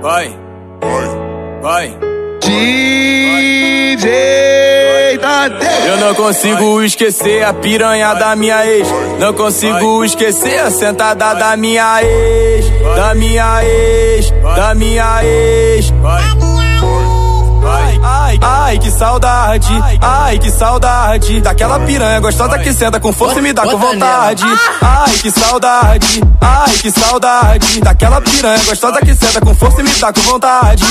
Vai. DJ Tadeu. Eu não consigo esquecer a piranha da minha ex. Não consigo esquecer a sentada da minha ex. Da minha ex. Ai, que saudade, ai, que saudade daquela piranha gostosa que senta com força e me dá com vontade. Ai, que saudade daquela piranha gostosa que senta com força e me dá com vontade.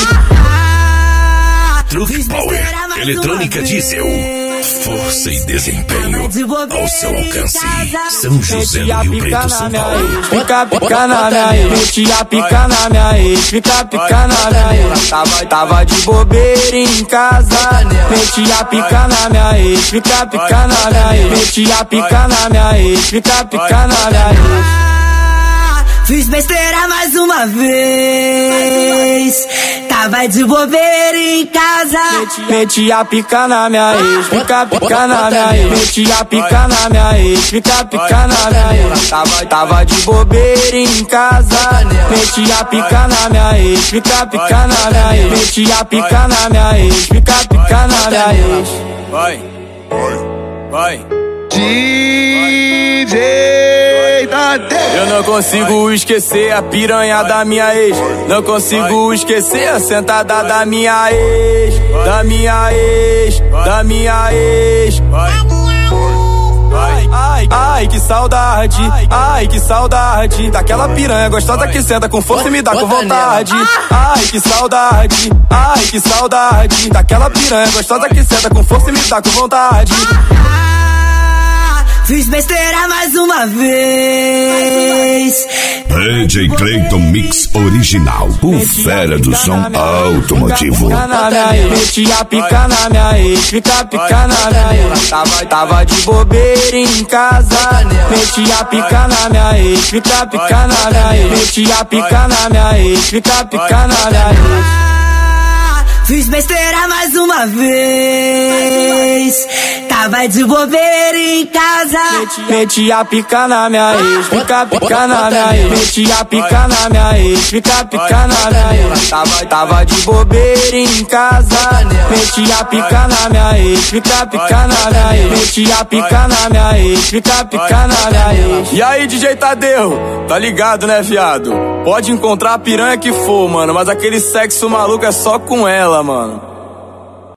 Truth Power, eletrônica diesel, força e desempenho ao seu alcance. São José do Rio Preto, São Paulo. Fica na minha ex, metia pica na minha ex, fica na minha ex. Tava de bobeira em casa, metia pica na minha ex, fica na minha ex, metia pica na minha ex, fica na minha ex. Fiz besteira mais uma vez, tava de bobeira em casa, metia pica na minha ex, fica na minha ex, metia pica na minha ex, fica na minha ex. Tava de bobeira em casa, metia pica na minha ex, fica na minha ex, metia pica na minha ex, fica na minha ex. Vai. DJ Tadeu. Eu não consigo esquecer a piranha da minha ex. Não consigo esquecer a sentada da minha ex. Da minha ex. Ai, que saudade daquela piranha gostosa que senta com força e me dá com vontade. Ai, que saudade daquela piranha gostosa que senta com força e me dá com vontade. Fiz besteira mais uma vez. DJ Clayton Mix Original, o fera do som automotivo. Metia pica na minha ex, fica na minha ex. Tava de bobeira em casa, metia pica na minha ex, fica na minha ex, metia pica na minha ex, fica na minha ex. Fiz besteira mais uma vez, tava de bobeira em casa, metia pica na minha ex, fica na minha ex, metia pica na minha ex, fica na minha ex. Tava de bobeira em casa, metia pica na minha ex, fica na minha ex, metia pica na minha ex, fica na minha ex. E aí, DJ Tadeu, tá ligado, né, viado? Pode encontrar a piranha que for, mano, mas aquele sexo maluco é só com ela, mano.